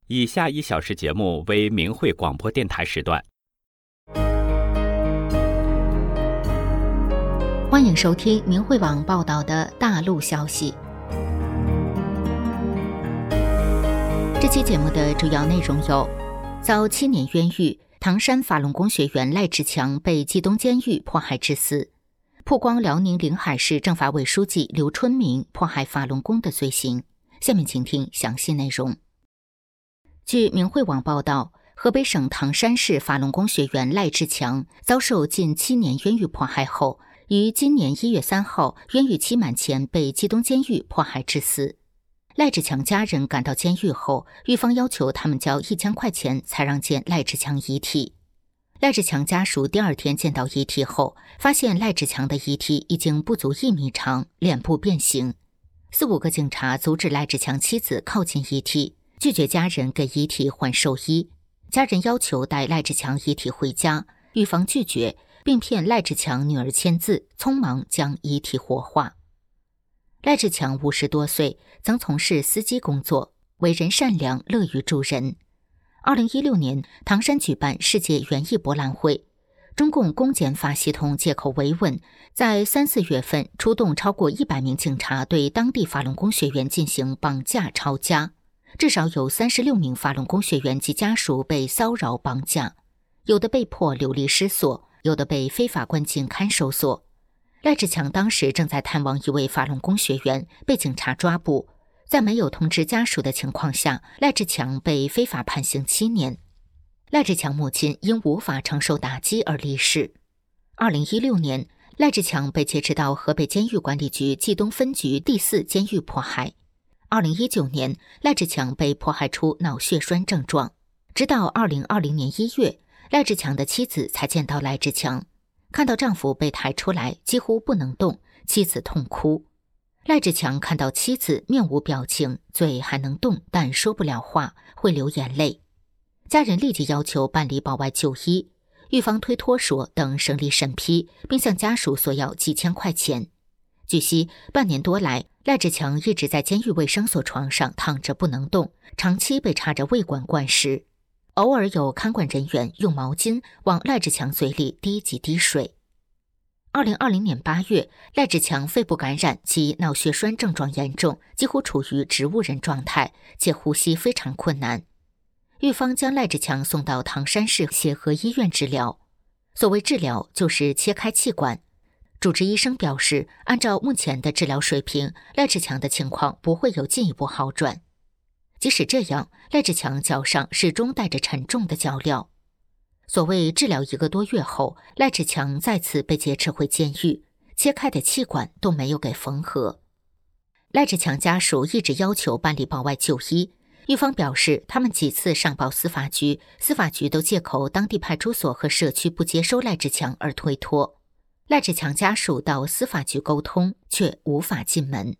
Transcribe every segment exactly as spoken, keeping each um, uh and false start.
以下一小时节目为明慧广播电台时段。 欢迎收听明慧网报道的大陆消息。这期节目的主要内容有：遭七年冤狱，唐山法轮功学员赖志强被冀东监狱迫害致死；曝光辽宁临海市政法委书记刘春明迫害法轮功的罪行。下面请听详细内容。据明慧网报道，河北省唐山市法轮功学员赖志强遭受近七年冤狱迫害后，于今年一月三号冤狱期满前被冀东监狱迫害致死。赖志强家人赶到监狱后，狱方要求他们交一千块钱才让见赖志强遗体。赖志强家属第二天见到遗体后，发现赖志强的遗体已经不足一米长，脸部变形。四五个警察阻止赖志强妻子靠近遗体，拒绝家人给遗体换寿衣。家人要求带赖志强遗体回家，狱方拒绝，并骗赖志强女儿签字，匆忙将遗体火化。赖志强五十多岁，曾从事司机工作，为人善良，乐于助人。二零一六年，唐山举办世界园艺博览会，中共公检法系统借口维稳，在三四月份出动超过一百名警察对当地法轮功学员进行绑架抄家，至少有三十六名法轮功学员及家属被骚扰绑架，有的被迫流离失所，有的被非法关进看守所。赖志强当时正在探望一位法轮功学员，被警察抓捕，在没有通知家属的情况下，赖志强被非法判刑七年。赖志强母亲因无法承受打击而离世。二零一六年，赖志强被劫持到河北监狱管理局冀东分局第四监狱迫害。二零一九年，赖志强被迫害出脑血栓症状，直到二零二零年一月，赖志强的妻子才见到赖志强。看到丈夫被抬出来，几乎不能动，妻子痛哭。赖志强看到妻子面无表情，嘴还能动，但说不了话，会流眼泪。家人立即要求办理保外就医，狱方推脱说等省里审批，并向家属索要几千块钱。据悉，半年多来，赖志强一直在监狱卫生所床上躺着不能动，长期被插着胃管灌食。偶尔有看管人员用毛巾往赖志强嘴里滴几滴水。二零二零年八月，赖志强肺部感染及脑血栓症状严重，几乎处于植物人状态，且呼吸非常困难。狱方将赖志强送到唐山市协和医院治疗。所谓治疗，就是切开气管。主治医生表示，按照目前的治疗水平，赖志强的情况不会有进一步好转。即使这样，赖志强脚上始终带着沉重的脚镣。所谓治疗一个多月后，赖志强再次被劫持回监狱，切开的气管都没有给缝合。赖志强家属一直要求办理保外就医，狱方表示他们几次上报司法局，司法局都借口当地派出所和社区不接收赖志强而推脱。赖志强家属到司法局沟通，却无法进门。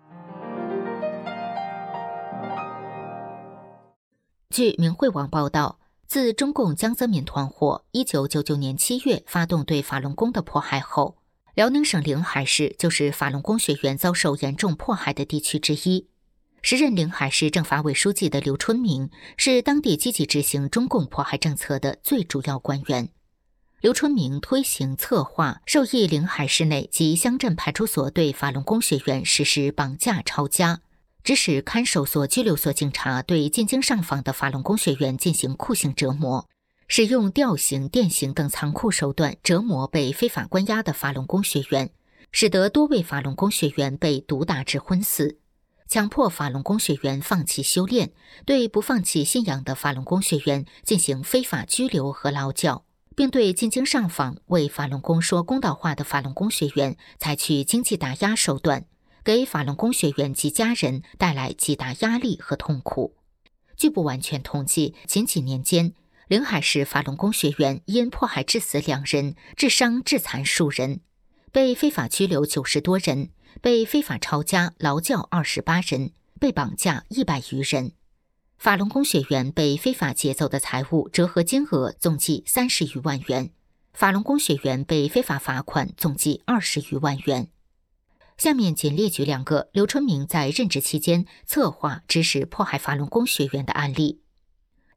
据明慧网报道，自中共江泽民团伙一九九九年七月发动对法轮功的迫害后，辽宁省临海市就是法轮功学员遭受严重迫害的地区之一。时任临海市政法委书记的刘春明是当地积极执行中共迫害政策的最主要官员。刘春明推行策划，授意临海市内及乡镇派出所对法轮功学员实施绑架抄家，指使看守所、拘留所警察对进京上访的法轮功学员进行酷刑折磨，使用吊刑、电刑等残酷手段折磨被非法关押的法轮功学员，使得多位法轮功学员被毒打致昏死，强迫法轮功学员放弃修炼，对不放弃信仰的法轮功学员进行非法拘留和劳教，并对进京上访为法轮功说公道话的法轮功学员采取经济打压手段，给法轮功学员及家人带来极大压力和痛苦。据不完全统计，仅几年间，临海市法轮功学员因迫害致死两人，致伤致残数人，被非法拘留九十多人，被非法抄家劳教二十八人，被绑架一百余人。法轮功学员被非法劫走的财物折合金额总计三十余万元，法轮功学员被非法罚款总计二十余万元。下面仅列举两个刘春明在任职期间策划指使迫害法轮功学员的案例。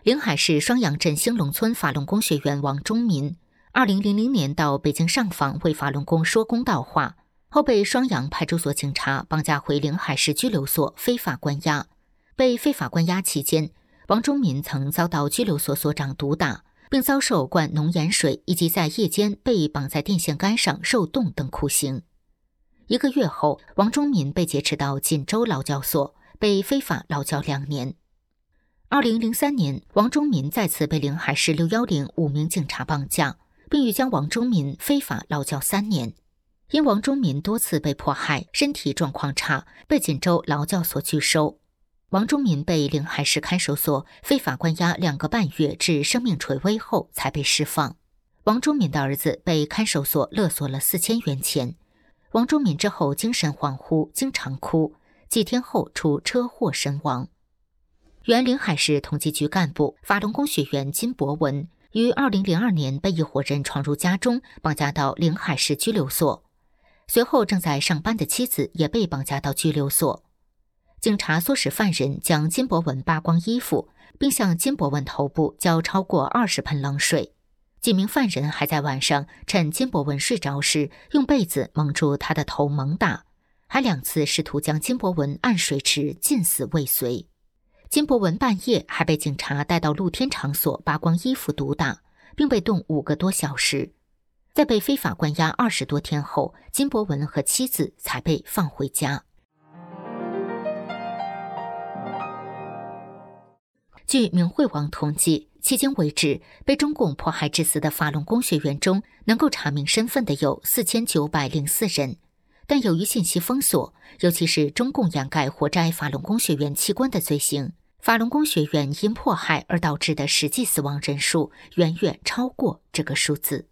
临海市双阳镇兴隆村法轮功学员王忠民，二零零零年到北京上访为法轮功说公道话，后被双阳派出所警察绑架回临海市拘留所非法关押。被非法关押期间，王忠民曾遭到拘留所所长毒打，并遭受灌浓盐水以及在夜间被绑在电线杆上受冻等酷刑。一个月后，王忠民被劫持到锦州劳教所，被非法劳教两年。二零零三年，王忠民再次被临海市六一零五名警察绑架，并欲将王忠民非法劳教三年。因王忠民多次被迫害，身体状况差，被锦州劳教所拒收。王忠民被临海市看守所非法关押两个半月至生命垂危后才被释放。王忠民的儿子被看守所勒索了四千元钱。王忠民之后精神恍惚，经常哭，几天后出车祸身亡。原临海市统计局干部、法轮功学员金博文于二零零二年被一伙人闯入家中，绑架到临海市拘留所。随后正在上班的妻子也被绑架到拘留所。警察唆使犯人将金博文扒光衣服，并向金博文头部浇超过二十盆冷水。几名犯人还在晚上趁金博文睡着时，用被子蒙住他的头猛打，还两次试图将金博文按水池浸死未遂。金博文半夜还被警察带到露天场所扒光衣服毒打，并被冻五个多小时。在被非法关押二十多天后，金博文和妻子才被放回家。据明慧网统计，迄今为止，被中共迫害致死的法轮功学员中，能够查明身份的有四千九百零四人。但由于信息封锁，尤其是中共掩盖活摘法轮功学员器官的罪行，法轮功学员因迫害而导致的实际死亡人数远远超过这个数字。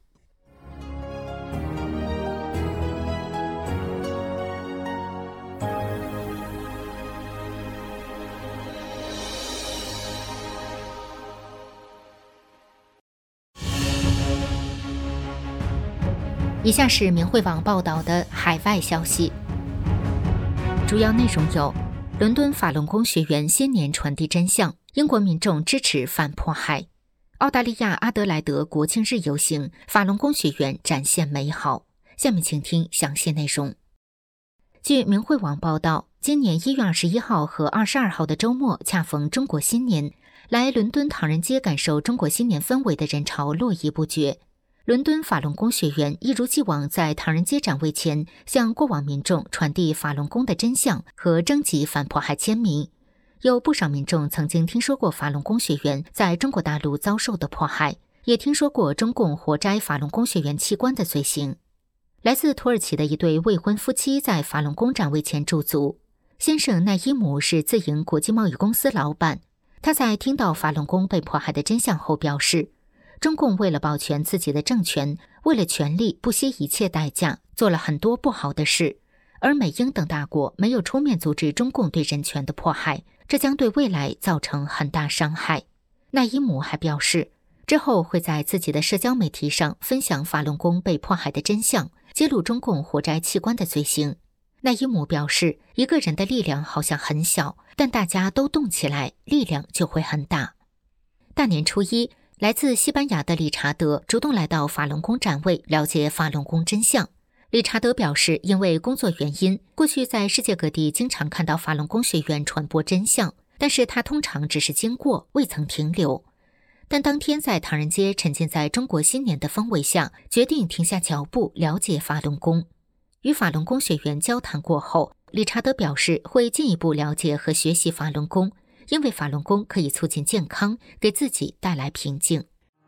以下是明慧网报道的海外消息，主要内容有：伦敦法轮功学员新年传递真相，英国民众支持反迫害；澳大利亚阿德莱德国庆日游行，法轮功学员展现美好。下面请听详细内容。据明慧网报道，今年一月二十一号和二十二号的周末恰逢中国新年，来伦敦唐人街感受中国新年氛围的人潮络绎不绝。伦敦法轮功学员一如既往在唐人街展位前向过往民众传递法轮功的真相和征集反迫害签名。有不少民众曾经听说过法轮功学员在中国大陆遭受的迫害，也听说过中共活摘法轮功学员器官的罪行。来自土耳其的一对未婚夫妻在法轮功展位前驻足。先生奈伊姆是自营国际贸易公司老板，他在听到法轮功被迫害的真相后表示，中共为了保全自己的政权，为了权力不惜一切代价，做了很多不好的事，而美英等大国没有出面阻止中共对人权的迫害，这将对未来造成很大伤害。奈伊姆还表示，之后会在自己的社交媒体上分享法轮功被迫害的真相，揭露中共活摘器官的罪行。奈伊姆表示，一个人的力量好像很小，但大家都动起来，力量就会很大。大年初一，来自西班牙的理查德主动来到法轮功展位，了解法轮功真相。理查德表示，因为工作原因，过去在世界各地经常看到法轮功学员传播真相，但是他通常只是经过，未曾停留。但当天在唐人街沉浸在中国新年的氛围下，决定停下脚步了解法轮功。与法轮功学员交谈过后，理查德表示会进一步了解和学习法轮功，因为法轮功可以促进健康，给自己带来平静。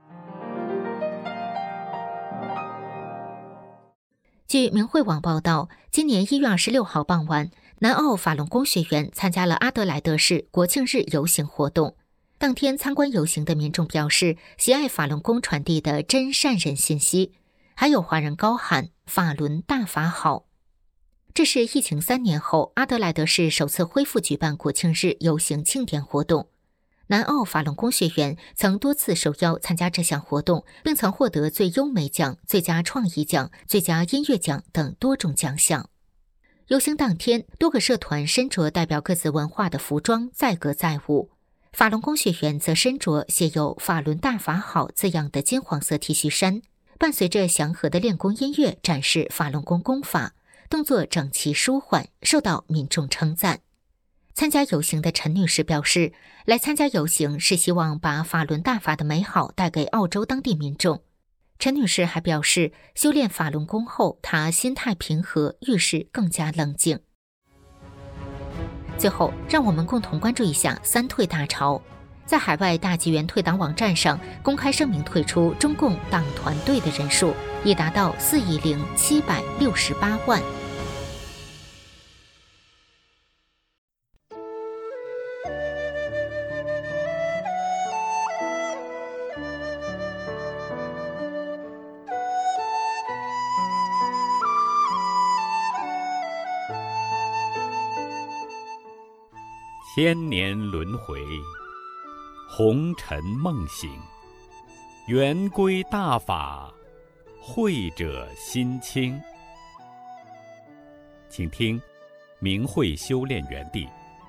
据明慧网报道，今年一月二十六号傍晚，南澳法轮功学员参加了阿德莱德市国庆日游行活动。当天参观游行的民众表示，喜爱法轮功传递的真善忍信息，还有华人高喊法轮大法好。这是疫情三年后阿德莱德市首次恢复举办国庆日游行庆典活动。南澳法轮功学员曾多次受邀参加这项活动，并曾获得最优美奖、最佳创意奖、最佳音乐奖等多种奖项。游行当天，多个社团身着代表各自文化的服装，载歌载舞。 法轮功学员则身着写有"法轮大法好"字样的金黄色 T 恤衫，伴随着祥和的练功音乐展示法轮功功法，动作整齐舒缓，受到民众称赞。参加游行的陈女士表示，来参加游行是希望把法轮大法的美好带给澳洲当地民众。陈女士还表示，修炼法轮功后，她心态平和，遇事更加冷静。最后，让我们共同关注一下三退大潮。在海外大纪元退党网站上公开声明退出中共党团队的人数已达到四亿零七百六十八万。 千年轮回，红尘梦醒，圆归大法，慧者心清。请听明慧修炼园地。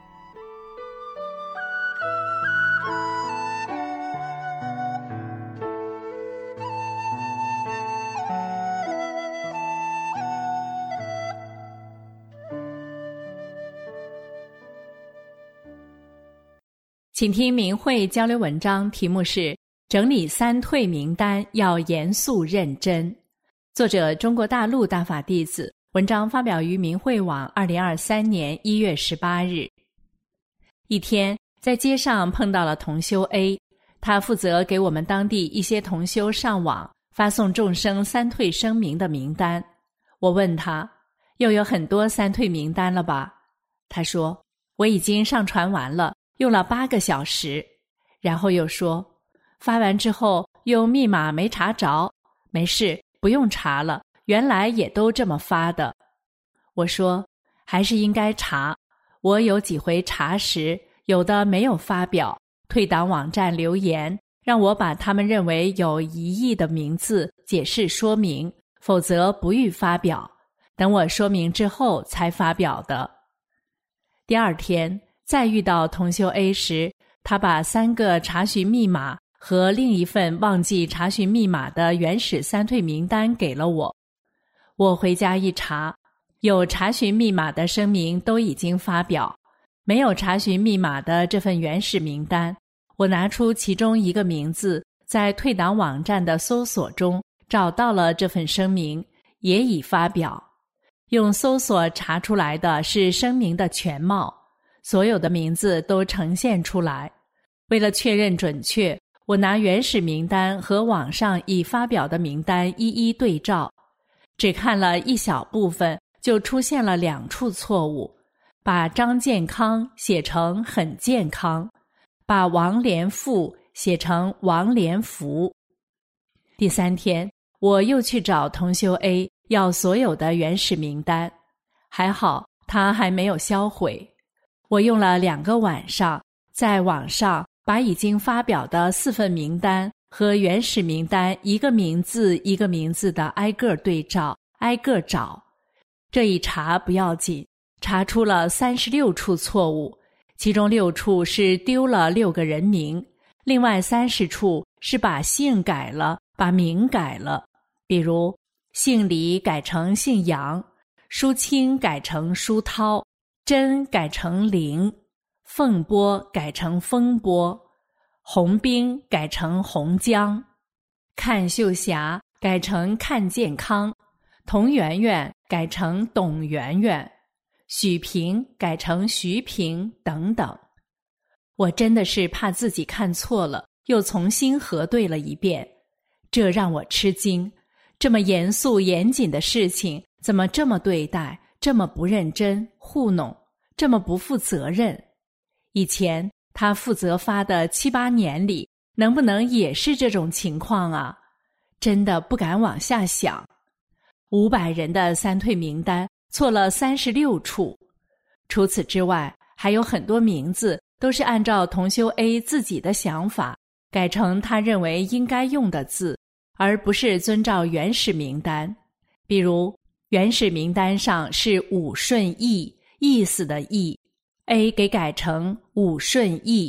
请听明慧交流文章，题目是整理三退名单要严肃认真，作者中国大陆大法弟子，文章发表于明慧网二零二三年一月十八日。一天在街上碰到了同修 A， 他负责给我们当地一些同修上网发送众生三退声明的名单。我问他，又有很多三退名单了吧？他说，我已经上传完了，用了八个小时。然后又说，发完之后用密码没查着，没事，不用查了，原来也都这么发的。我说，还是应该查，我有几回查时，有的没有发表，退党网站留言，让我把他们认为有疑义的名字解释说明，否则不予发表，等我说明之后才发表的。第二天再遇到同修 A 时，他把三个查询密码和另一份忘记查询密码的原始三退名单给了我。我回家一查，有查询密码的声明都已经发表，没有查询密码的这份原始名单，我拿出其中一个名字，在退党网站的搜索中找到了这份声明，也已发表。用搜索查出来的是声明的全貌，所有的名字都呈现出来。为了确认准确，我拿原始名单和网上已发表的名单一一对照，只看了一小部分，就出现了两处错误，把张健康写成很健康，把王连富写成王连福。第三天，我又去找同修 A 要所有的原始名单，还好他还没有销毁。我用了两个晚上，在网上把已经发表的四份名单和原始名单一个名字一个名字的挨个对照，挨个找。这一查不要紧，查出了三十六处错误，其中六处是丢了六个人名，另外三十处是把姓改了，把名改了。比如姓李改成姓杨，舒清改成舒涛，真改成林，凤波改成风波，红冰改成红江，看秀霞改成看健康，童圆圆改成董圆圆，许平改成徐平等等。我真的是怕自己看错了，又重新核对了一遍，这让我吃惊。这么严肃严谨的事情，怎么这么对待，这么不认真，糊弄，这么不负责任？以前他负责发的七八年里，能不能也是这种情况啊？真的不敢往下想。五百人的三退名单错了三十六处，除此之外，还有很多名字都是按照同修 A 自己的想法改成他认为应该用的字，而不是遵照原始名单。比如原始名单上是武顺义，意思的义， A 给改成武顺义，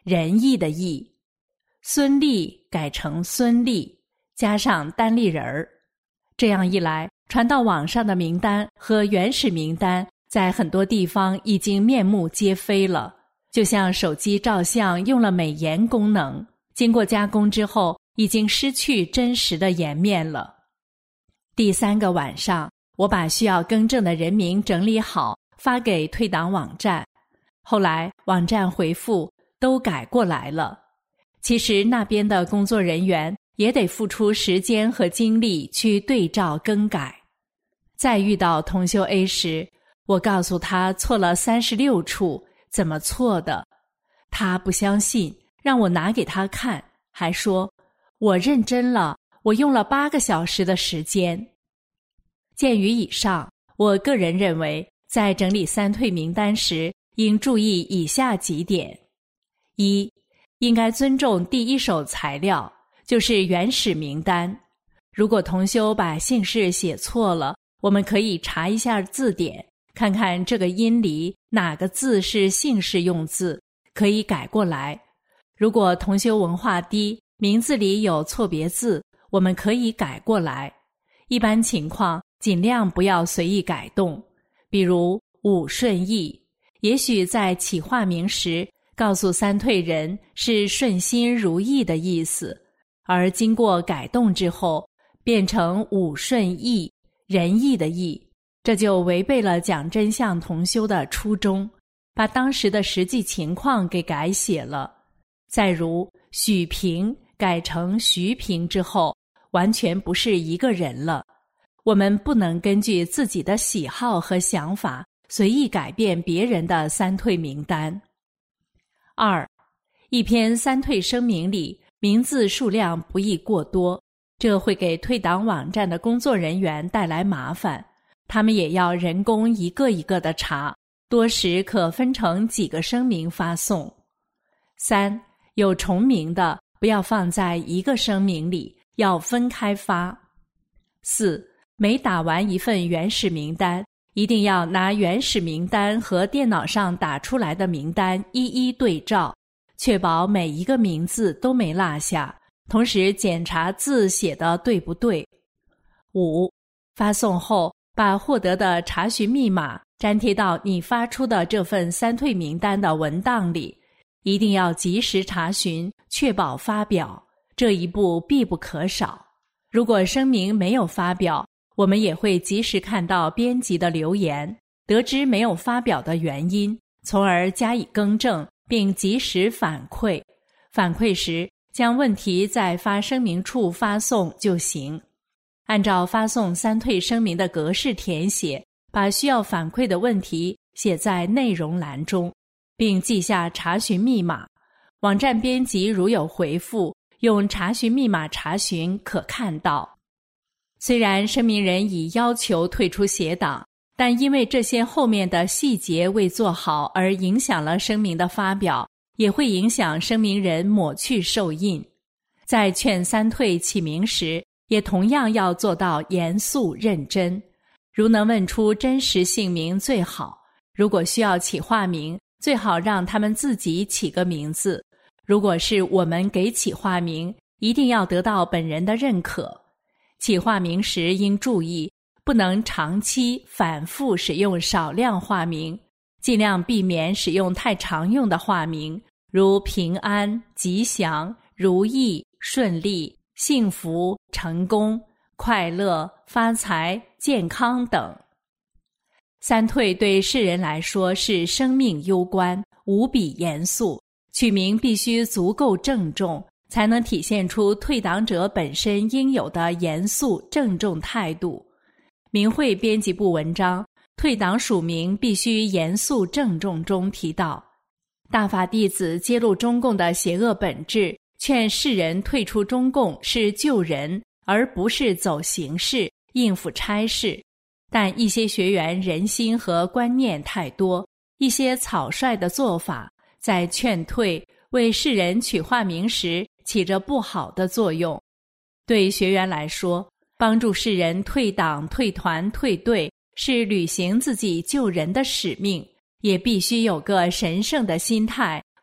仁义的义，孙立改成孙立，加上单立人儿。这样一来，传到网上的名单和原始名单在很多地方已经面目皆非了，就像手机照相用了美颜功能，经过加工之后已经失去真实的颜面了。第三个晚上，我把需要更正的人名整理好，发给退档网站。后来网站回复都改过来了。其实那边的工作人员也得付出时间和精力去对照更改。再遇到同修 A 时，我告诉他错了三十六处，怎么错的？他不相信，让我拿给他看，还说我认真了，我用了八个小时的时间。鉴于以上，我个人认为在整理三退名单时应注意以下几点：一、应该尊重第一手材料，就是原始名单。如果同修把姓氏写错了，我们可以查一下字典，看看这个音里哪个字是姓氏用字，可以改过来。如果同修文化低，名字里有错别字，我们可以改过来。一般情况尽量不要随意改动，比如武顺义，也许在起化名时告诉三退人是顺心如意的意思，而经过改动之后变成武顺义，仁义的义，这就违背了讲真相同修的初衷，把当时的实际情况给改写了。再如许平改成徐平之后，完全不是一个人了。我们不能根据自己的喜好和想法随意改变别人的三退名单。二、一篇三退声明里名字数量不宜过多，这会给退档网站的工作人员带来麻烦，他们也要人工一个一个的查，多时可分成几个声明发送。三、有重名的不要放在一个声明里，要分开发。四、每打完一份原始名单，一定要拿原始名单和电脑上打出来的名单一一对照，确保每一个名字都没落下，同时检查字写的对不对。五、发送后把获得的查询密码粘贴到你发出的这份三退名单的文档里，一定要及时查询，确保发表，这一步必不可少。如果声明没有发表，我们也会及时看到编辑的留言，得知没有发表的原因，从而加以更正，并及时反馈。反馈时，将问题在发声明处发送就行。按照发送三退声明的格式填写，把需要反馈的问题写在内容栏中，并记下查询密码。网站编辑如有回复，用查询密码查询可看到。虽然声明人已要求退出写档，但因为这些后面的细节未做好而影响了声明的发表，也会影响声明人抹去受印。在劝三退起名时，也同样要做到严肃认真。如能问出真实姓名最好，如果需要起化名，最好让他们自己起个名字。如果是我们给起化名，一定要得到本人的认可。起化名时应注意，不能长期反复使用少量化名，尽量避免使用太常用的化名，如平安、吉祥、如意、顺利、幸福、成功、快乐、发财、健康等。三退对世人来说是生命攸关，无比严肃，取名必须足够郑重，才能体现出退档者本身应有的严肃郑重态度。明慧编辑部文章《退档署名必须严肃郑重》中提到，大法弟子揭露中共的邪恶本质，劝世人退出中共是救人，而不是走形式应付差事。但一些学员人心和观念太多，一些草率的做法，在劝退为世人取化名时起着不好的作用。对学员来说，帮助世人退党、退团、退队，是履行自己救人的使命，也必须有个神圣的心态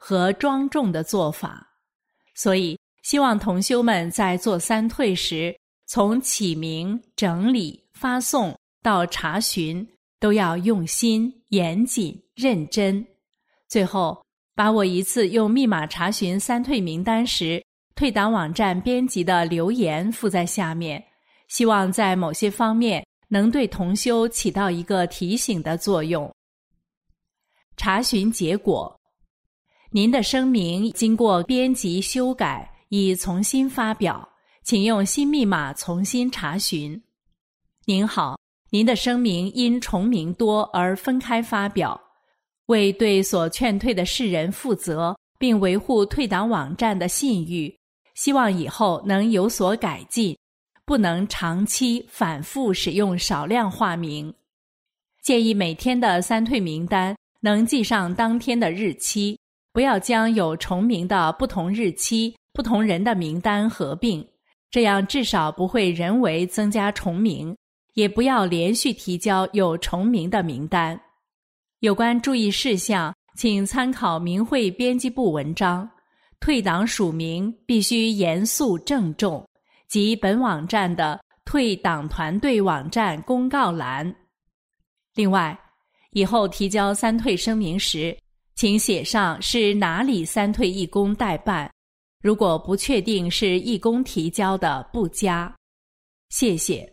和庄重的做法。所以希望同修们在做三退时，从起名、整理、发送到查询，都要用心、严谨、认真。最后，把我一次用密码查询三退名单时，退党网站编辑的留言附在下面，希望在某些方面能对同修起到一个提醒的作用。查询结果：您的声明经过编辑修改，已重新发表，请用新密码重新查询。您好，您的声明因重名多而分开发表，为对所劝退的世人负责，并维护退党网站的信誉，希望以后能有所改进，不能长期反复使用少量化名。建议每天的三退名单能记上当天的日期，不要将有重名的不同日期、不同人的名单合并，这样至少不会人为增加重名，也不要连续提交有重名的名单。有关注意事项，请参考明慧编辑部文章。退党署名必须严肃郑重，及本网站的退党团队网站公告栏。另外，以后提交三退声明时，请写上是哪里三退义工代办，如果不确定是义工提交的，不加。谢谢。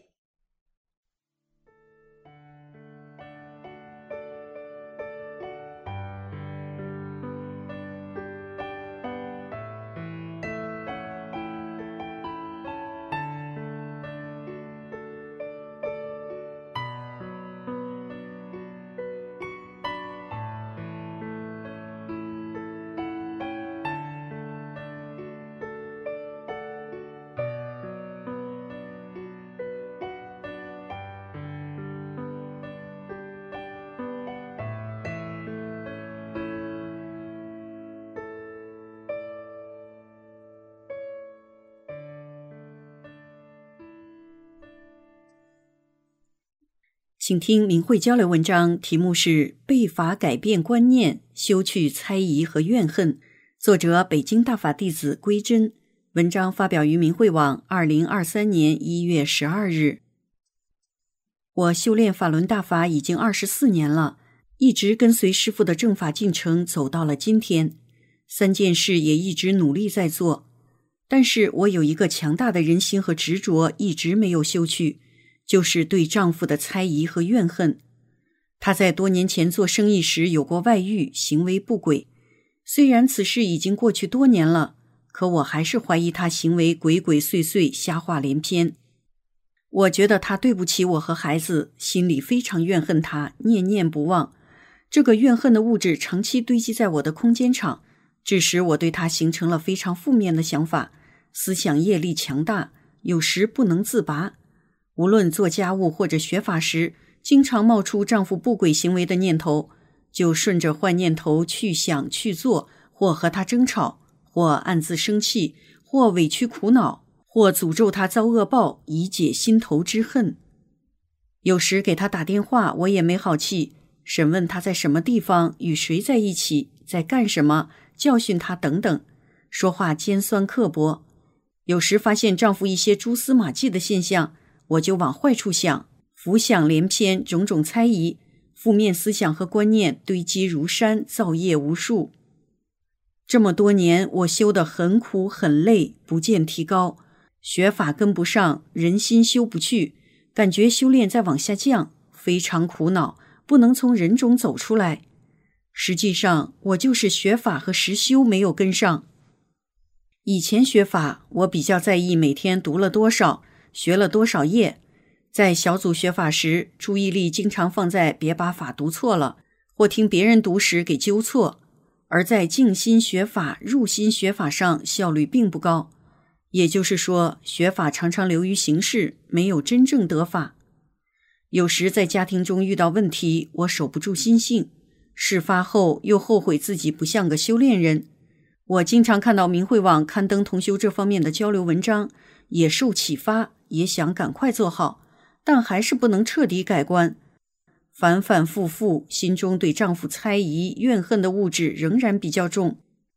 请听明慧交流文章，题目是被法改变观念，修去猜疑和怨恨，作者北京大法弟子归真，文章发表于明慧网二零二三年一月十二日。我修炼法轮大法已经二十四年了，一直跟随师父的正法进程走到了今天，三件事也一直努力在做，但是我有一个强大的人心和执着一直没有修去，就是对丈夫的猜疑和怨恨。他在多年前做生意时有过外遇，行为不轨。虽然此事已经过去多年了，可我还是怀疑他行为鬼鬼祟祟，瞎话连篇。我觉得他对不起我和孩子，心里非常怨恨他，念念不忘。这个怨恨的物质长期堆积在我的空间场，致使我对他形成了非常负面的想法，思想业力强大，有时不能自拔。无论做家务或者学法时，经常冒出丈夫不轨行为的念头，就顺着坏念头去想去做，或和他争吵，或暗自生气，或委屈苦恼，或诅咒他遭恶报，以解心头之恨。有时给他打电话，我也没好气，审问他在什么地方，与谁在一起，在干什么，教训他等等，说话尖酸刻薄。有时发现丈夫一些蛛丝马迹的现象，我就往坏处想，浮想联翩，种种猜疑，负面思想和观念堆积如山，造业无数。这么多年，我修得很苦很累，不见提高，学法跟不上，人心修不去，感觉修炼在往下降，非常苦恼，不能从人中走出来。实际上，我就是学法和实修没有跟上。以前学法，我比较在意每天读了多少，学了多少页。在小组学法时，注意力经常放在别把法读错了，或听别人读时给纠错。而在静心学法、入心学法上效率并不高，也就是说，学法常常流于形式，没有真正得法。有时在家庭中遇到问题，我守不住心性，事发后又后悔自己不像个修炼人。我经常看到明慧网刊登同修这方面的交流文章，也受启发，也想赶快做好，但还是不能彻底改观。反反复复，心中对丈夫猜疑、怨恨的物质仍然比较重，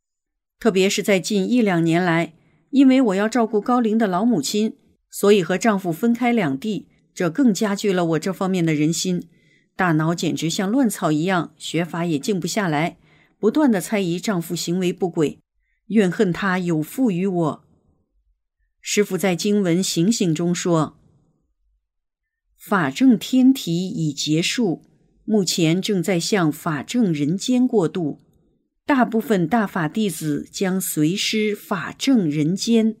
特别是在近一两年来，因为我要照顾高龄的老母亲，所以和丈夫分开两地，这更加剧了我这方面的人心。大脑简直像乱草一样，学法也静不下来，不断地猜疑丈夫行为不轨，怨恨他有负于我。师父在经文醒醒中说，法正天体已结束，目前正在向法正人间过渡，大部分大法弟子将随师法正人间。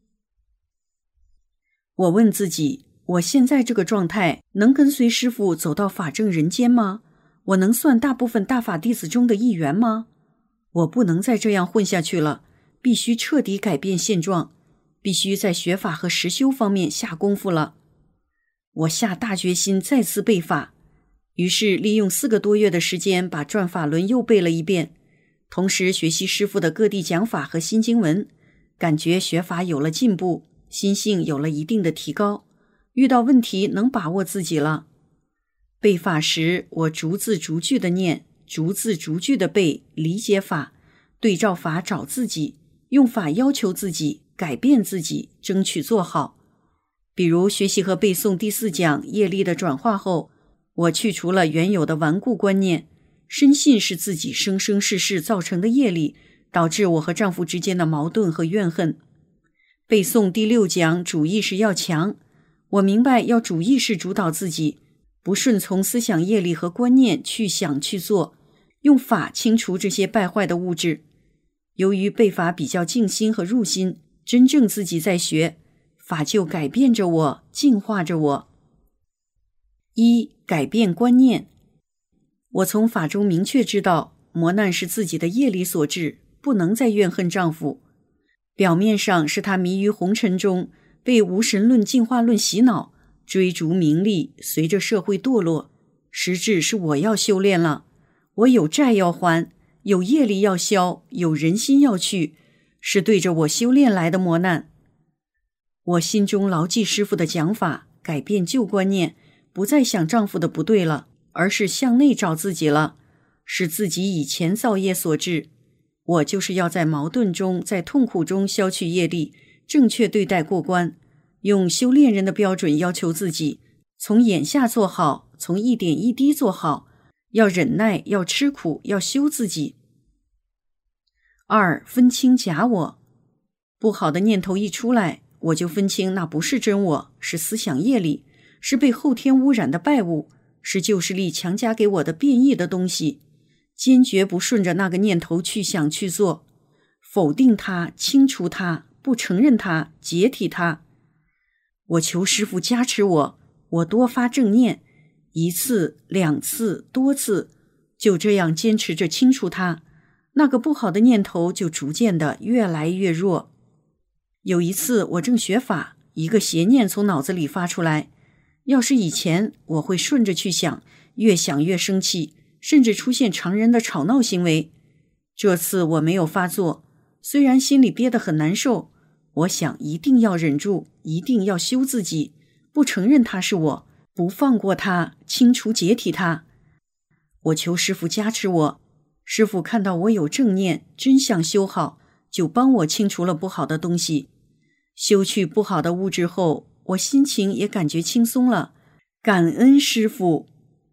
我问自己，我现在这个状态能跟随师父走到法正人间吗？我能算大部分大法弟子中的一员吗？我不能再这样混下去了，必须彻底改变现状，必须在学法和实修方面下功夫了。我下大决心再次背法，于是利用四个多月的时间把转法轮又背了一遍，同时学习师父的各地讲法和新经文，感觉学法有了进步，心性有了一定的提高，遇到问题能把握自己了。背法时，我逐字逐句的念，逐字逐句的背，理解法，对照法找自己，用法要求自己，改变自己，争取做好。比如学习和背诵第四讲业力的转化后，我去除了原有的顽固观念，深信是自己生生世世造成的业力，导致我和丈夫之间的矛盾和怨恨。背诵第六讲主意识要强，我明白要主意识主导自己，不顺从思想业力和观念去想去做，用法清除这些败坏的物质。由于背法比较静心和入心，真正自己在学，法就改变着我，净化着我。一、改变观念。我从法中明确知道，磨难是自己的业力所致，不能再怨恨丈夫。表面上是他迷于红尘中，被无神论进化论洗脑，追逐名利，随着社会堕落，实质是我要修炼了，我有债要还，有业力要消，有人心要去，是对着我修炼来的磨难。我心中牢记师父的讲法，改变旧观念，不再想丈夫的不对了，而是向内找自己了，是自己以前造业所致。我就是要在矛盾中，在痛苦中消去业力，正确对待过关，用修炼人的标准要求自己，从眼下做好，从一点一滴做好，要忍耐，要吃苦，要修自己。二、分清假我。不好的念头一出来，我就分清那不是真我，是思想业力，是被后天污染的败物，是旧势力强加给我的变异的东西，坚决不顺着那个念头去想去做，否定它，清除它，不承认它，解体它。我求师父加持我，我多发正念，一次、两次、多次，就这样坚持着清除它，那个不好的念头就逐渐的越来越弱。有一次我正学法，一个邪念从脑子里发出来，要是以前我会顺着去想，越想越生气，甚至出现常人的吵闹行为。这次我没有发作，虽然心里憋得很难受，我想一定要忍住，一定要修自己，不承认他是我，不放过他，清除解体他。我求师父加持我，师父看到我有正念，真想修好，就帮我清除了不好的东西。修去不好的物质后，我心情也感觉轻松了，感恩师父。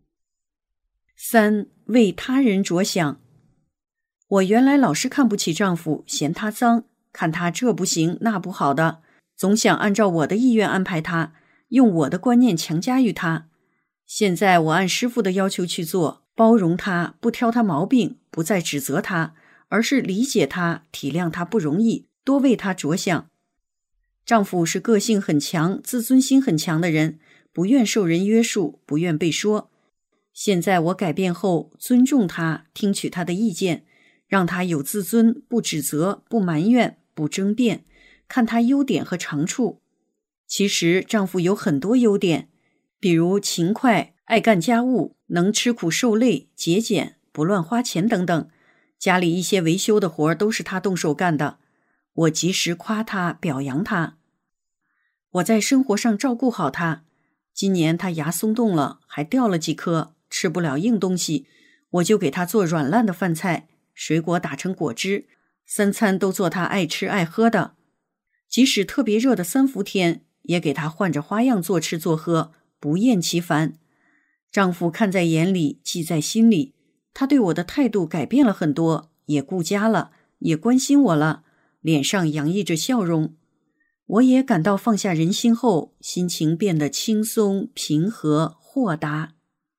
三、为他人着想。我原来老是看不起丈夫，嫌他脏，看他这不行那不好的，总想按照我的意愿安排他，用我的观念强加于他。现在我按师父的要求去做，包容他，不挑他毛病，不再指责他，而是理解他，体谅他不容易，多为他着想。丈夫是个性很强，自尊心很强的人，不愿受人约束，不愿被说。现在我改变后，尊重他，听取他的意见，让他有自尊，不指责，不埋怨，不争辩，看他优点和长处。其实丈夫有很多优点，比如勤快，爱干家务，能吃苦受累，节俭，不乱花钱等等。家里一些维修的活都是他动手干的，我及时夸他，表扬他。我在生活上照顾好他。今年他牙松动了，还掉了几颗，吃不了硬东西，我就给他做软烂的饭菜，水果打成果汁， 三餐都做他爱吃爱喝的，即使特别热的三伏天，也给他换着花样做吃做喝，不厌其烦。丈夫看在眼里，记在心里，他对我的态度改变了很多，也顾家了，也关心我了，脸上洋溢着笑容。我也感到放下人心后，心情变得轻松、平和、豁达。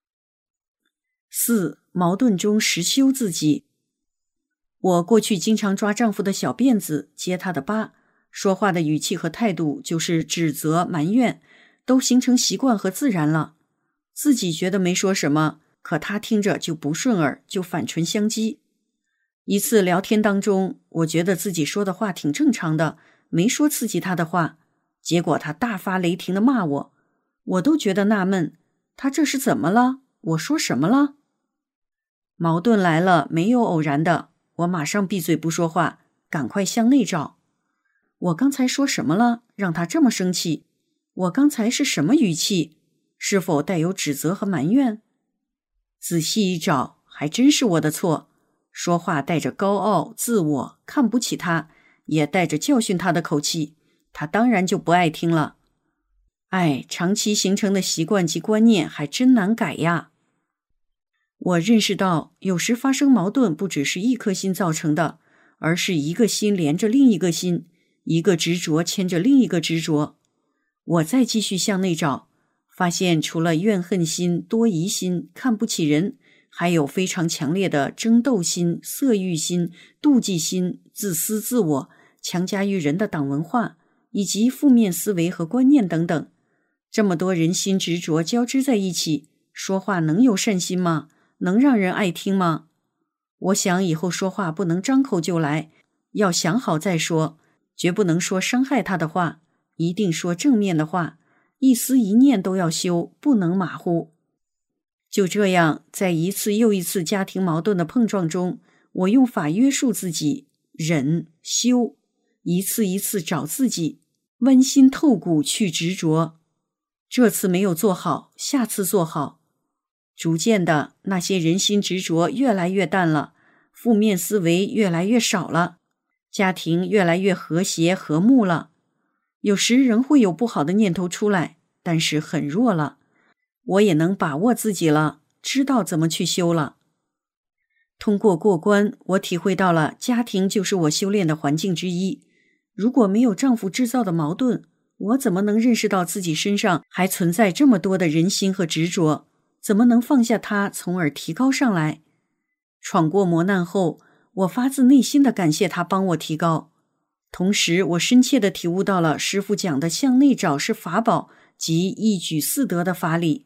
四、矛盾中实修自己。我过去经常抓丈夫的小辫子，揭他的疤，说话的语气和态度就是指责、埋怨，都形成习惯和自然了。自己觉得没说什么，可他听着就不顺耳，就反唇相讥。一次聊天当中，我觉得自己说的话挺正常的，没说刺激他的话，结果他大发雷霆地骂我，我都觉得纳闷，他这是怎么了？我说什么了？矛盾来了，没有偶然的，我马上闭嘴不说话，赶快向内找。我刚才说什么了，让他这么生气？我刚才是什么语气？是否带有指责和埋怨？仔细一找，还真是我的错。说话带着高傲、自我，看不起他，也带着教训他的口气，他当然就不爱听了。哎，长期形成的习惯及观念还真难改呀。我认识到，有时发生矛盾不只是一颗心造成的，而是一个心连着另一个心，一个执着牵着另一个执着。我再继续向内找，发现除了怨恨心、多疑心、看不起人，还有非常强烈的争斗心、色欲心、妒忌心、自私自我、强加于人的党文化，以及负面思维和观念等等。这么多人心执着交织在一起，说话能有善心吗？能让人爱听吗？我想以后说话不能张口就来，要想好再说，绝不能说伤害他的话，一定说正面的话，一思一念都要修，不能马虎。就这样，在一次又一次家庭矛盾的碰撞中，我用法约束自己，忍、修，一次一次找自己，剜心透骨去执着。这次没有做好，下次做好。逐渐的，那些人心执着越来越淡了，负面思维越来越少了，家庭越来越和谐和睦了。有时仍会有不好的念头出来，但是很弱了。我也能把握自己了，知道怎么去修了。通过过关，我体会到了家庭就是我修炼的环境之一。如果没有丈夫制造的矛盾，我怎么能认识到自己身上还存在这么多的人心和执着？怎么能放下它，从而提高上来？闯过磨难后，我发自内心的感谢他帮我提高。同时，我深切地体悟到了师父讲的向内找是法宝及一举四得的法理。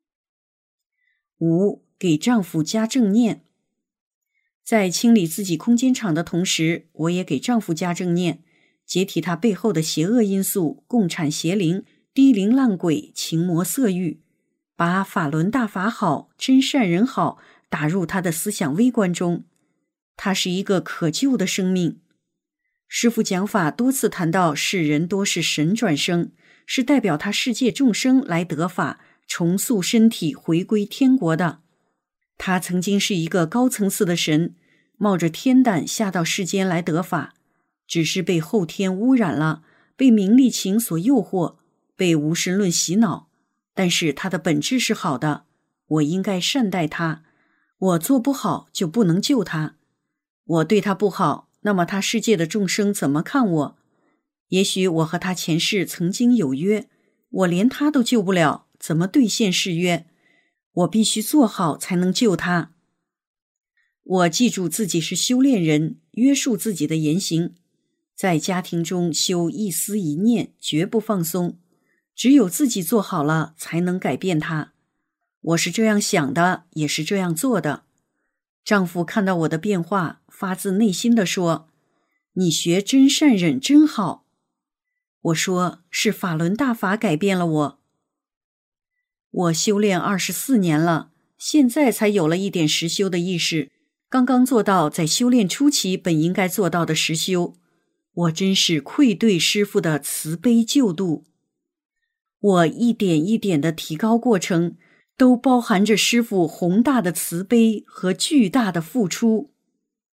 五、给丈夫加正念。在清理自己空间场的同时，我也给丈夫加正念，解体他背后的邪恶因素、共产邪灵、低灵烂鬼、情魔色欲，把法轮大法好、真善人好打入他的思想微观中。他是一个可救的生命。师父讲法多次谈到世人多是神转生，是代表他世界众生来得法，重塑身体，回归天国的。他曾经是一个高层次的神，冒着天胆下到世间来得法，只是被后天污染了，被名利情所诱惑，被无神论洗脑。但是他的本质是好的，我应该善待他。我做不好就不能救他。我对他不好，那么他世界的众生怎么看我？也许我和他前世曾经有约，我连他都救不了，怎么兑现誓约？我必须做好才能救他。我记住自己是修炼人，约束自己的言行，在家庭中修一思一念，绝不放松。只有自己做好了，才能改变他。我是这样想的，也是这样做的。丈夫看到我的变化，发自内心地说：“你学真善忍真好。”我说：“是法轮大法改变了我。”我修炼二十四年了，现在才有了一点实修的意识，刚刚做到在修炼初期本应该做到的实修。我真是愧对师父的慈悲救度。我一点一点的提高过程，都包含着师父宏大的慈悲和巨大的付出。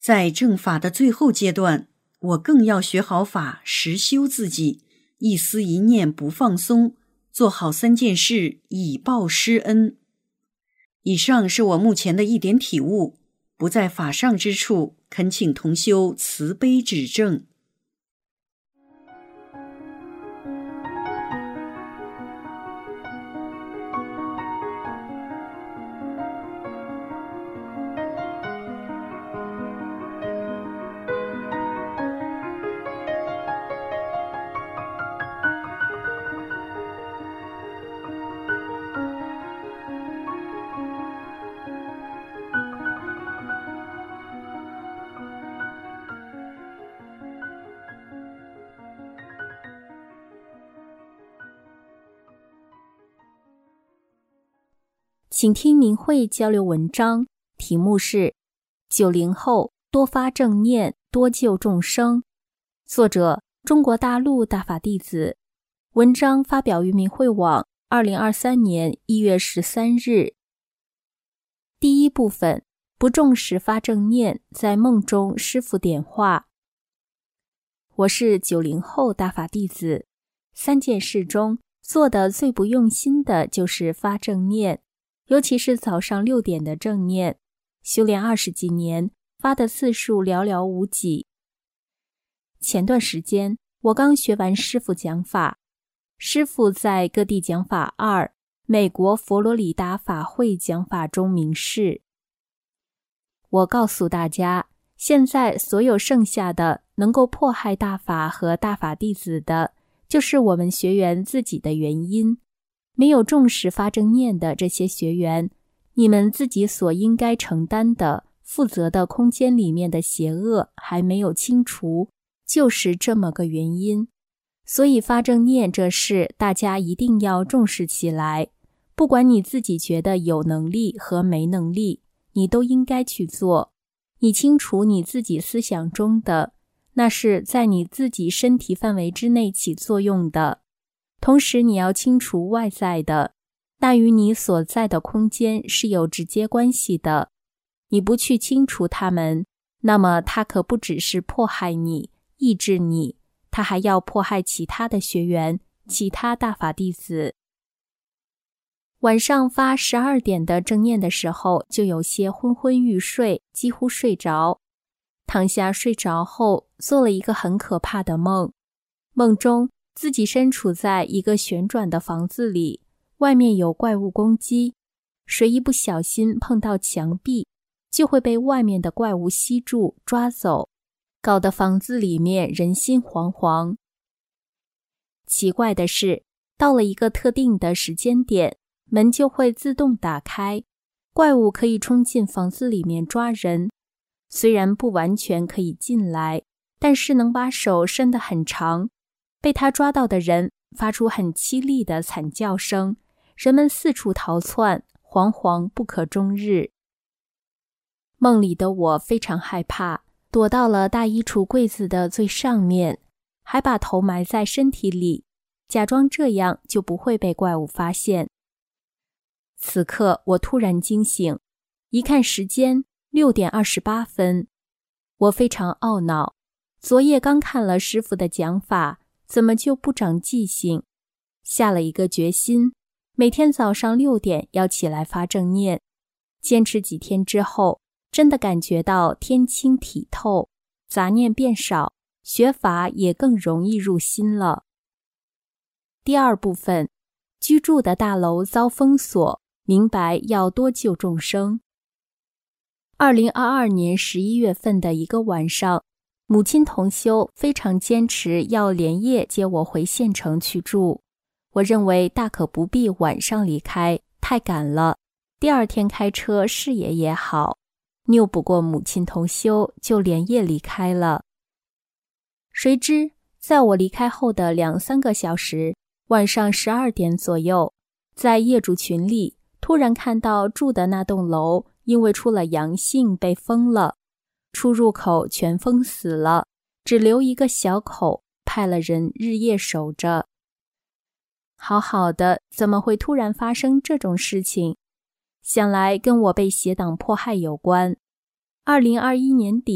在正法的最后阶段，我更要学好法，实修自己，一思一念不放松，做好三件事，以报师恩。以上是我目前的一点体悟，不在法上之处，恳请同修慈悲指正。 请听明慧交流文章，题目是九零后多发正念，多救众生。作者中国大陆大法弟子。文章发表于明慧网二零二三年一月十三日。第一部分，不重视发正念，在梦中师父点化。我是九零后大法弟子，三件事中做的最不用心的就是发正念，尤其是早上六点的正念，修炼二十几年，发的次数寥寥无几。前段时间我刚学完师父讲法，师父在各地讲法二美国佛罗里达法会讲法中明示，我告诉大家，现在所有剩下的能够迫害大法和大法弟子的，就是我们学员自己的原因。没有重视发正念的这些学员，你们自己所应该承担的负责的空间里面的邪恶还没有清除，就是这么个原因。所以发正念这事大家一定要重视起来，不管你自己觉得有能力和没能力，你都应该去做。你清除你自己思想中的，那是在你自己身体范围之内起作用的。同时你要清除外在的，那与你所在的空间是有直接关系的。你不去清除它们，那么它可不只是迫害你、抑制你，它还要迫害其他的学员、其他大法弟子。晚上发十二点的正念的时候，就有些昏昏欲睡，几乎睡着。躺下睡着后，做了一个很可怕的梦。梦中自己身处在一个旋转的房子里，外面有怪物攻击，谁一不小心碰到墙壁，就会被外面的怪物吸住抓走，搞得房子里面人心惶惶。奇怪的是，到了一个特定的时间点，门就会自动打开，怪物可以冲进房子里面抓人，虽然不完全可以进来，但是能把手伸得很长，被他抓到的人发出很凄厉的惨叫声，人们四处逃窜，惶惶不可终日。梦里的我非常害怕，躲到了大衣橱柜子的最上面，还把头埋在身体里，假装这样就不会被怪物发现。此刻我突然惊醒，一看时间，六点二十八分。我非常懊恼，昨夜刚看了师父的讲法，怎么就不长记性？下了一个决心，每天早上六点要起来发正念。坚持几天之后，真的感觉到天清体透，杂念变少，学法也更容易入心了。第二部分，居住的大楼遭封锁，明白要多救众生。二零二二年十一月份的一个晚上，母亲同修非常坚持要连夜接我回县城去住。我认为大可不必晚上离开，太赶了，第二天开车视野也好。拗不过母亲同修，就连夜离开了。谁知在我离开后的两三个小时，晚上十二点左右，在业主群里突然看到住的那栋楼因为出了阳性被封了，出入口全封死了，只留一个小口，派了人日夜守着。好好的，怎么会突然发生这种事情？想来跟我被邪党迫害有关。二零二一年底，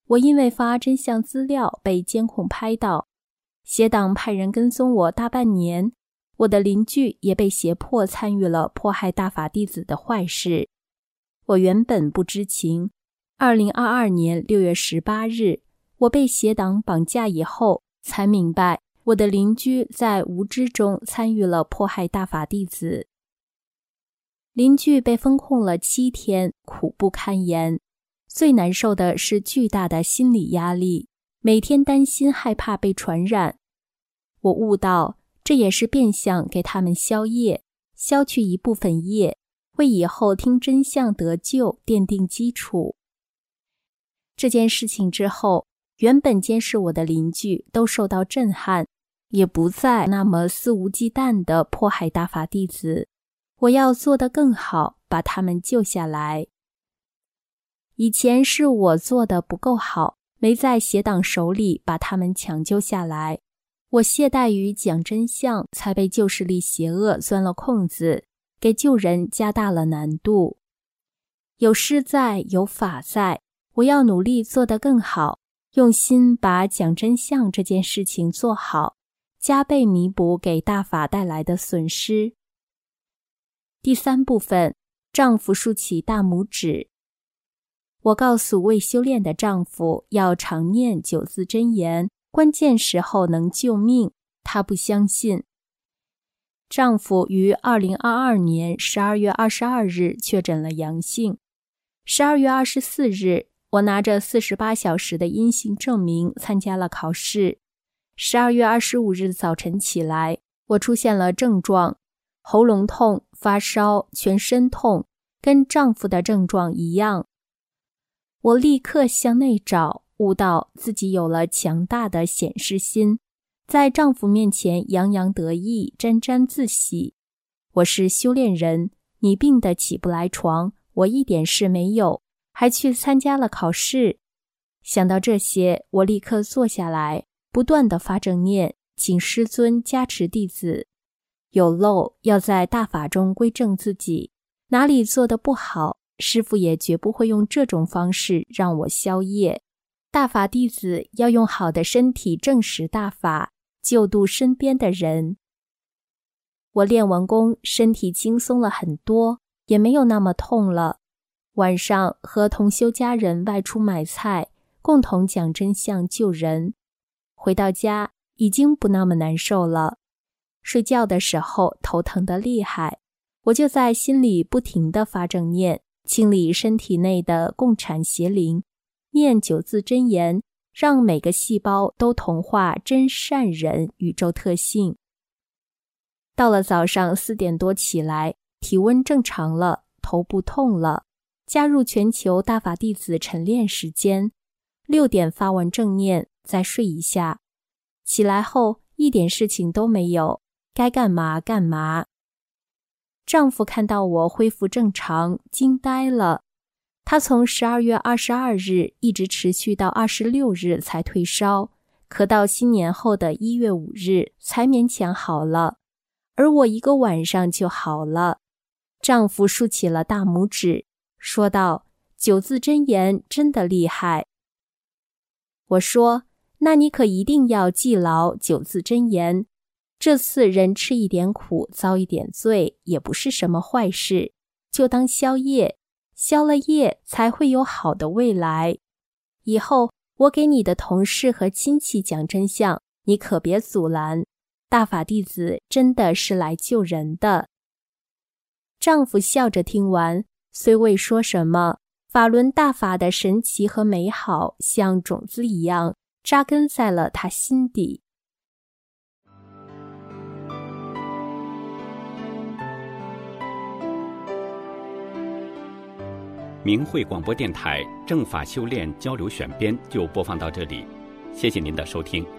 我因为发真相资料被监控拍到，邪党派人跟踪我大半年，我的邻居也被胁迫参与了迫害大法弟子的坏事。我原本不知情，二零二二年六月十八日，我被邪党绑架以后，才明白我的邻居在无知中参与了迫害大法弟子。邻居被封控了七天，苦不堪言。最难受的是巨大的心理压力，每天担心害怕被传染。我悟到，这也是变相给他们消业，消去一部分业，为以后听真相得救奠定基础。这件事情之后，原本监视我的邻居都受到震撼，也不再那么肆无忌惮地迫害大法弟子。我要做得更好，把他们救下来。以前是我做得不够好，没在邪党手里把他们抢救下来。我懈怠于讲真相，才被旧势力邪恶钻了空子，给救人加大了难度。有师在，有法在，我要努力做得更好，用心把讲真相这件事情做好，加倍弥补给大法带来的损失。第三部分，丈夫竖起大拇指。我告诉未修炼的丈夫要常念九字真言，关键时候能救命，他不相信。丈夫于二零二二年十二月二十二日确诊了阳性。十二月二十四日，我拿着四十八小时的阴性证明参加了考试。十二月二十五日早晨起来，我出现了症状，喉咙痛、发烧、全身痛，跟丈夫的症状一样。我立刻向内找，悟到自己有了强大的显示心，在丈夫面前洋洋得意，沾沾自喜。我是修炼人，你病得起不来床，我一点事没有，还去参加了考试。想到这些，我立刻坐下来，不断地发正念，请师尊加持弟子。有漏要在大法中归正自己，哪里做得不好，师父也绝不会用这种方式让我消业。大法弟子要用好的身体证实大法，救度身边的人。我练完功，身体轻松了很多，也没有那么痛了。晚上和同修家人外出买菜，共同讲真相救人。回到家已经不那么难受了。睡觉的时候头疼得厉害，我就在心里不停地发正念，清理身体内的共产邪灵，念九字真言，让每个细胞都同化真善人宇宙特性。到了早上四点多起来，体温正常了，头不痛了，加入全球大法弟子晨练时间，六点发完正念，再睡一下。起来后一点事情都没有，该干嘛干嘛。丈夫看到我恢复正常，惊呆了。他从十二月二十二日一直持续到二十六日才退烧，可到新年后的一月五日才勉强好了，而我一个晚上就好了。丈夫竖起了大拇指，说道：“九字真言真的厉害。”我说：“那你可一定要记牢九字真言。这次人吃一点苦，遭一点罪，也不是什么坏事，就当消业，消了业才会有好的未来。以后我给你的同事和亲戚讲真相，你可别阻拦。大法弟子真的是来救人的。”丈夫笑着听完，虽未说什么，法轮大法的神奇和美好像种子一样扎根在了他心底。 明慧广播电台正法修炼交流选编就播放到这里，谢谢您的收听。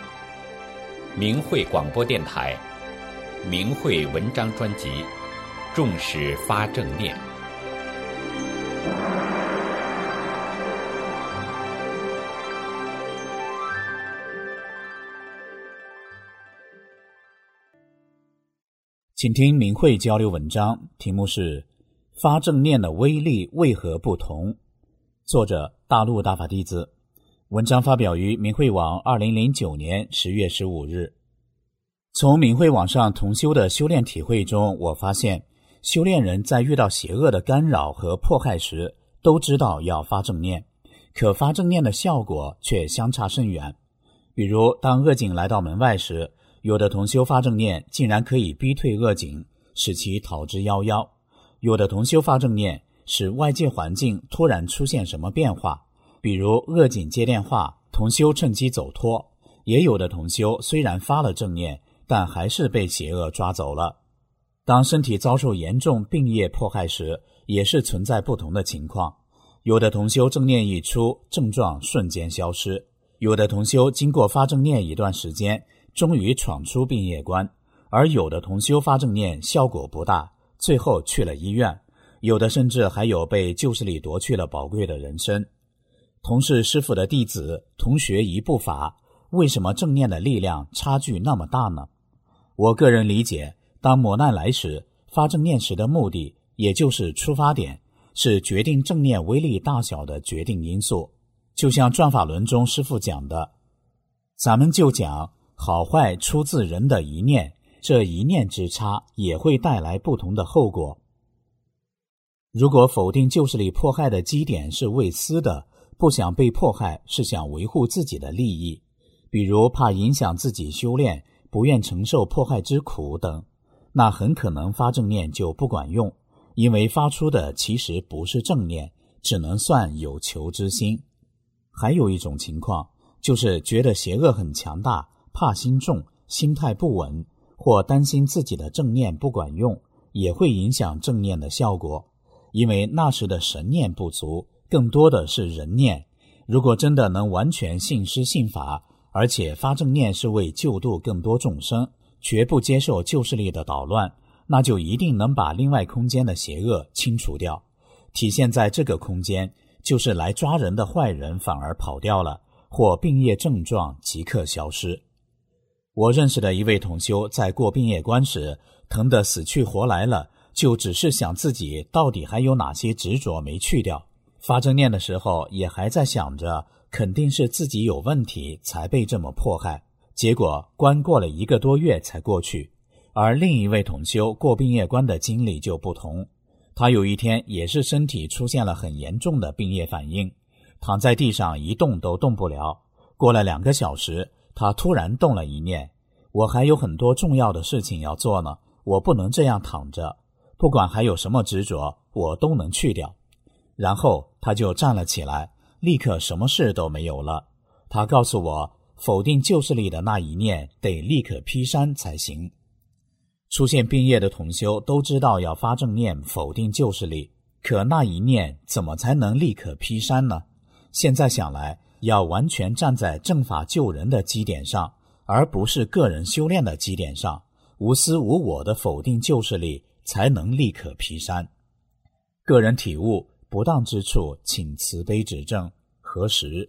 明慧广播电台明慧文章专辑， 重视发正念。 请听明慧交流文章，题目是发正念的威力为何不同？作者大陆大法弟子。文章发表于明慧网二零零九年十月十五日。从明慧网上同修的修炼体会中，我发现修炼人在遇到邪恶的干扰和迫害时，都知道要发正念，可发正念的效果却相差甚远。比如当恶境来到门外时，有的同修发正念竟然可以逼退恶境，使其逃之夭夭；有的同修发正念使外界环境突然出现什么变化，比如恶境接电话，同修趁机走脱；也有的同修虽然发了正念，但还是被邪恶抓走了。当身体遭受严重病业迫害时，也是存在不同的情况。有的同修正念一出，症状瞬间消失；有的同修经过发正念一段时间，终于闯出病业关，而有的同修发正念效果不大，最后去了医院，有的甚至还有被旧势力夺去了宝贵的人生。同是师父的弟子，同学一步法，为什么正念的力量差距那么大呢？我个人理解，当磨难来时，发正念时的目的，也就是出发点，是决定正念威力大小的决定因素。就像转法轮中师父讲的，咱们就讲好坏出自人的一念，这一念之差也会带来不同的后果。如果否定旧势力迫害的基点是为私的，不想被迫害，是想维护自己的利益，比如怕影响自己修炼，不愿承受迫害之苦等，那很可能发正念就不管用，因为发出的其实不是正念，只能算有求之心。还有一种情况，就是觉得邪恶很强大，怕心重，心态不稳，或担心自己的正念不管用，也会影响正念的效果。因为那时的神念不足，更多的是人念。如果真的能完全信师信法，而且发正念是为救度更多众生，绝不接受旧势力的捣乱，那就一定能把另外空间的邪恶清除掉。体现在这个空间，就是来抓人的坏人反而跑掉了，或病业症状即刻消失。我认识的一位同修在过病业关时，疼得死去活来了，就只是想自己到底还有哪些执着没去掉。发正念的时候也还在想着肯定是自己有问题才被这么迫害，结果关过了一个多月才过去。而另一位同修过病业关的经历就不同，他有一天也是身体出现了很严重的病业反应，躺在地上一动都动不了。过了两个小时，他突然动了一念，我还有很多重要的事情要做呢，我不能这样躺着，不管还有什么执着，我都能去掉。然后他就站了起来，立刻什么事都没有了。他告诉我，否定旧势力的那一念得立刻劈山才行。出现病业的同修都知道要发正念否定旧势力，可那一念怎么才能立刻劈山呢？现在想来，要完全站在正法救人的基点上，而不是个人修炼的基点上，无私无我的否定旧势力，才能立刻劈山。个人体悟不当之处，请慈悲指正。何时？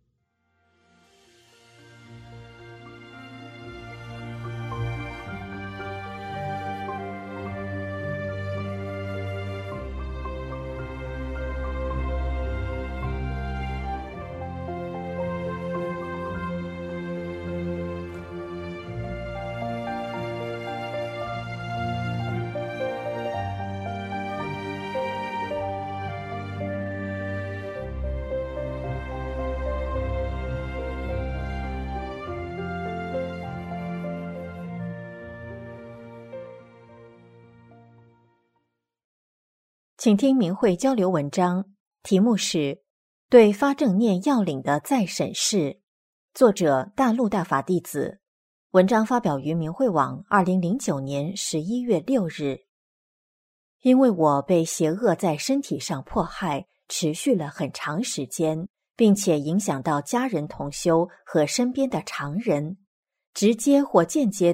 请听明慧交流文章，题目是对发正念要领的再审视，作者大陆大法弟子。文章发表于明慧网二零零九年十一月六日。因为我被邪恶在身体上迫害，持续了很长时间，并且影响到家人同修和身边的常人，直接或间接地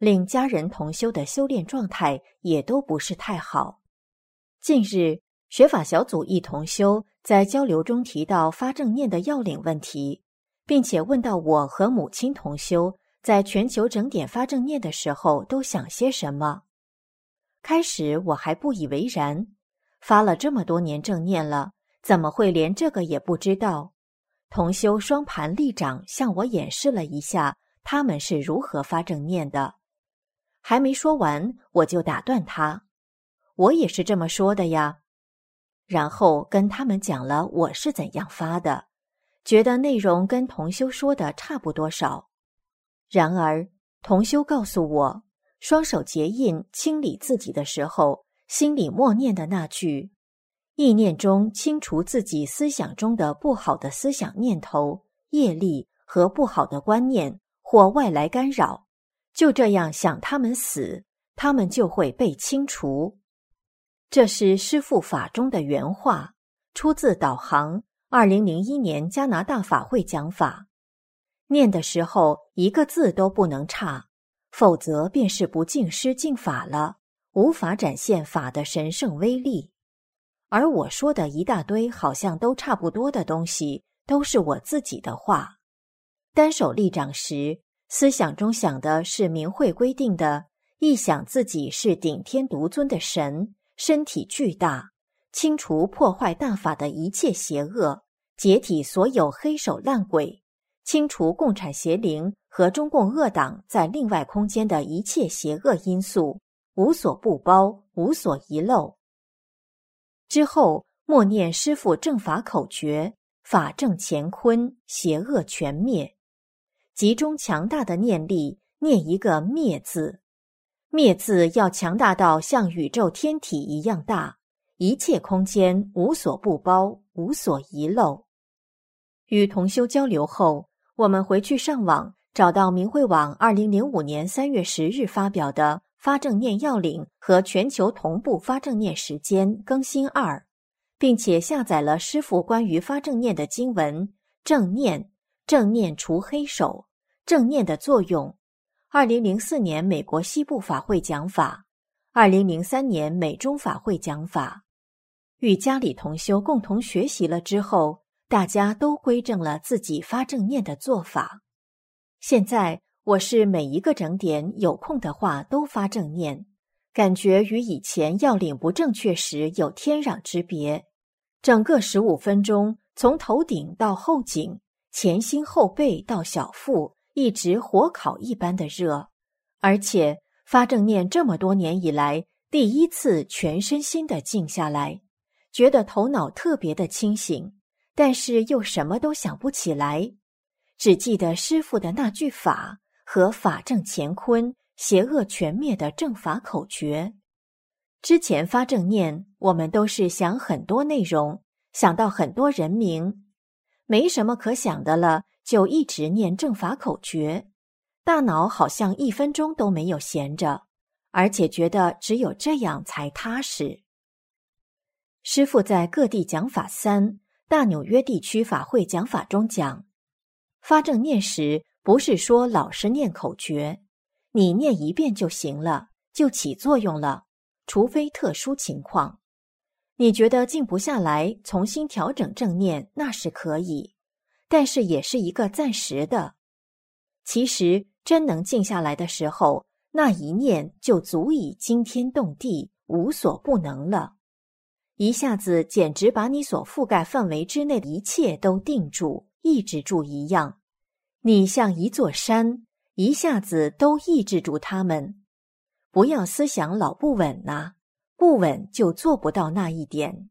令家人同修的修炼状态也都不是太好。近日，学法小组一同修在交流中提到发正念的要领问题，并且问到我和母亲同修在全球整点发正念的时候都想些什么。开始我还不以为然，发了这么多年正念了，怎么会连这个也不知道？同修双盘立掌向我演示了一下他们是如何发正念的。还没说完，我就打断他，我也是这么说的呀。然后跟他们讲了我是怎样发的，觉得内容跟同修说的差不多少。然而同修告诉我，双手结印清理自己的时候，心里默念的那句意念中清除自己思想中的不好的思想念头、业力和不好的观念或外来干扰，就这样想他们死，他们就会被清除。这是师父法中的原话，出自导航二零零一年加拿大法会讲法。念的时候一个字都不能差，否则便是不敬师敬法了，无法展现法的神圣威力。而我说的一大堆好像都差不多的东西，都是我自己的话。单手立掌时，思想中想的是明慧规定的，一想自己是顶天独尊的神，身体巨大，清除破坏大法的一切邪恶，解体所有黑手烂鬼，清除共产邪灵和中共恶党在另外空间的一切邪恶因素，无所不包，无所遗漏。之后默念师父正法口诀，法正乾坤，邪恶全灭。集中强大的念力，念一个灭字。灭字要强大到像宇宙天体一样大，一切空间无所不包，无所遗漏。与同修交流后，我们回去上网找到明慧网二零零五年三月十日发表的发正念要领和全球同步发正念时间更新二，并且下载了师父关于发正念的经文，正念，正念除黑手，正念的作用。二零零四年美国西部法会讲法，二零零三年美中法会讲法。与家里同修共同学习了之后，大家都归正了自己发正念的做法。现在我是每一个整点有空的话都发正念，感觉与以前要领不正确时有天壤之别。整个十五分钟，从头顶到后颈，前心后背到小腹，一直火烤一般的热，而且发正念这么多年以来，第一次全身心的静下来，觉得头脑特别的清醒，但是又什么都想不起来，只记得师父的那句法和法正乾坤，邪恶全灭的正法口诀。之前发正念，我们都是想很多内容，想到很多人名，没什么可想的了，就一直念正法口诀，大脑好像一分钟都没有闲着，而且觉得只有这样才踏实。师父在各地讲法三大纽约地区法会讲法中讲，发正念时不是说老是念口诀，你念一遍就行了，就起作用了，除非特殊情况。你觉得静不下来，重新调整正念，那是可以，但是也是一个暂时的。其实真能静下来的时候，那一念就足以惊天动地，无所不能了。一下子简直把你所覆盖范围之内的一切都定住、抑制住一样。你像一座山，一下子都抑制住它们。不要思想老不稳呐，不稳就做不到那一点。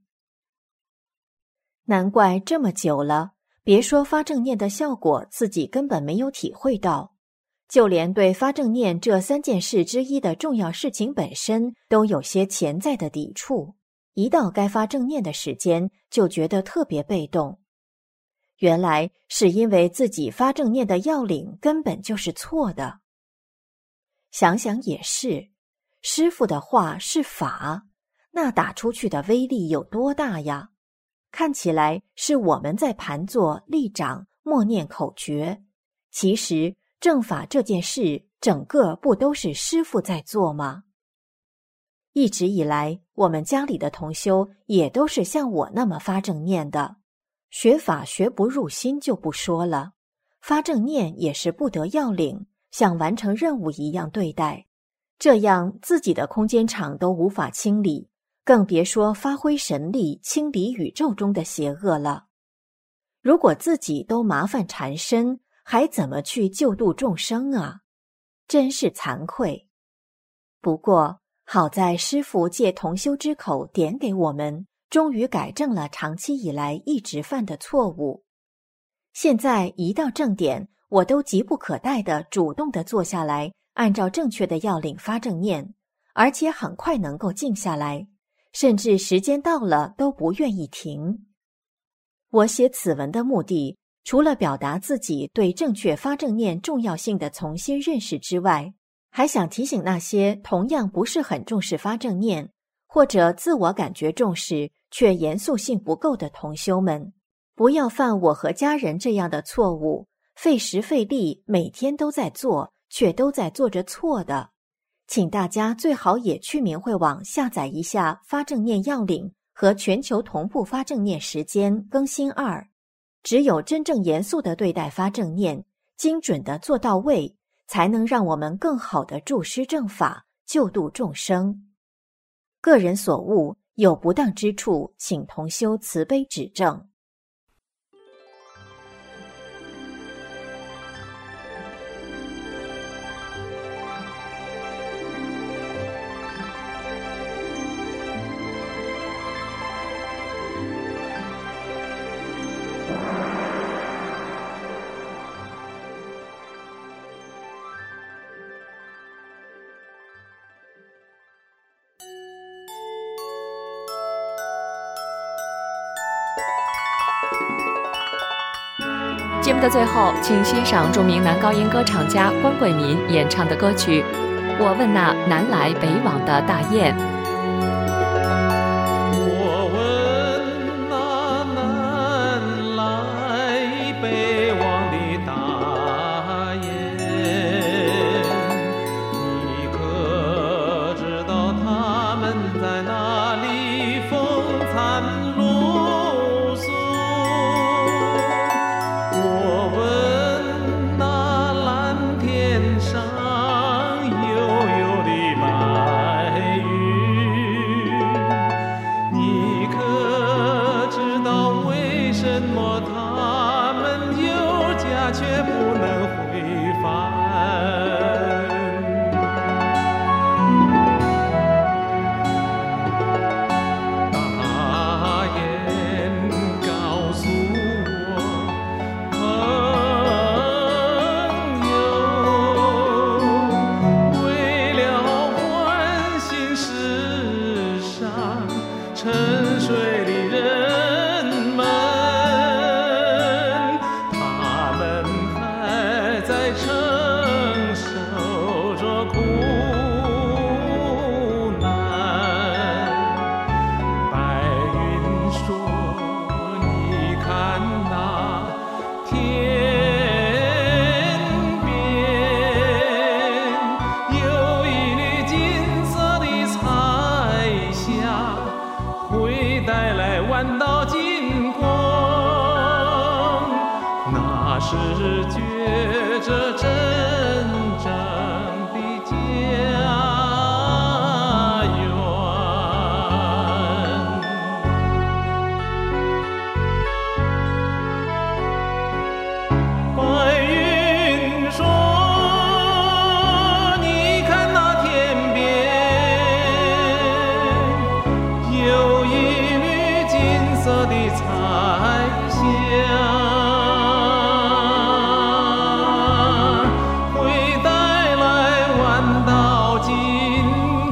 难怪这么久了，别说发正念的效果，自己根本没有体会到，就连对发正念这三件事之一的重要事情本身，都有些潜在的抵触。一到该发正念的时间，就觉得特别被动。原来是因为自己发正念的要领根本就是错的。想想也是，师父的话是法，那打出去的威力有多大呀？看起来是我们在盘坐、立掌、默念口诀，其实正法这件事整个不都是师父在做吗？一直以来，我们家里的同修也都是像我那么发正念的，学法学不入心就不说了，发正念也是不得要领，像完成任务一样对待，这样自己的空间场都无法清理，更别说发挥神力清理宇宙中的邪恶了。如果自己都麻烦缠身，还怎么去救度众生啊？真是惭愧。不过好在师父借同修之口点给我们，终于改正了长期以来一直犯的错误。现在一到正点，我都急不可待地主动地坐下来，按照正确的要领发正念，而且很快能够静下来，甚至时间到了都不愿意停。我写此文的目的，除了表达自己对正确发正念重要性的从心认识之外，还想提醒那些同样不是很重视发正念，或者自我感觉重视却严肃性不够的同修们，不要犯我和家人这样的错误，费时费力每天都在做，却都在做着错的。请大家最好也去明慧网下载一下发正念要领和全球同步发正念时间更新二，只有真正严肃地对待发正念，精准地做到位，才能让我们更好地助施正法，救度众生。个人所悟有不当之处，请同修慈悲指正。 节目的最后，请欣赏著名男高音歌唱家关贵民演唱的歌曲《我问那南来北往的大雁》。 我问那南来北往的大雁，你可知道它们在哪里风餐露宿？我问那蓝天上悠悠的白云，你可知道为什么它们有家却不能回返？大雁告诉我，朋友，为了唤醒世上沉睡的人们，他们还在承受着苦难。白云说，你看那天边有一缕金色的彩霞，会带来万道金光，那是觉着真正的家园。白云说，你看那天边有一缕金色的彩霞，会带来万道金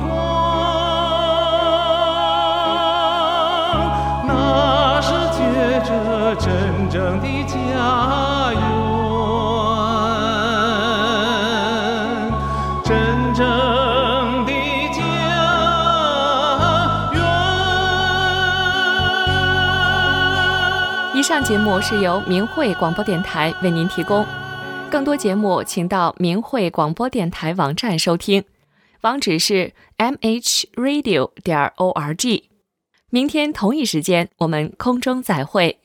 光，那是觉着真正的家园，真正的家园。 以上节目是由明慧广播电台为您提供。 更多节目请到明慧广播电台网站收听，网址是 m h radio 点 org。明天同一时间我们空中再会。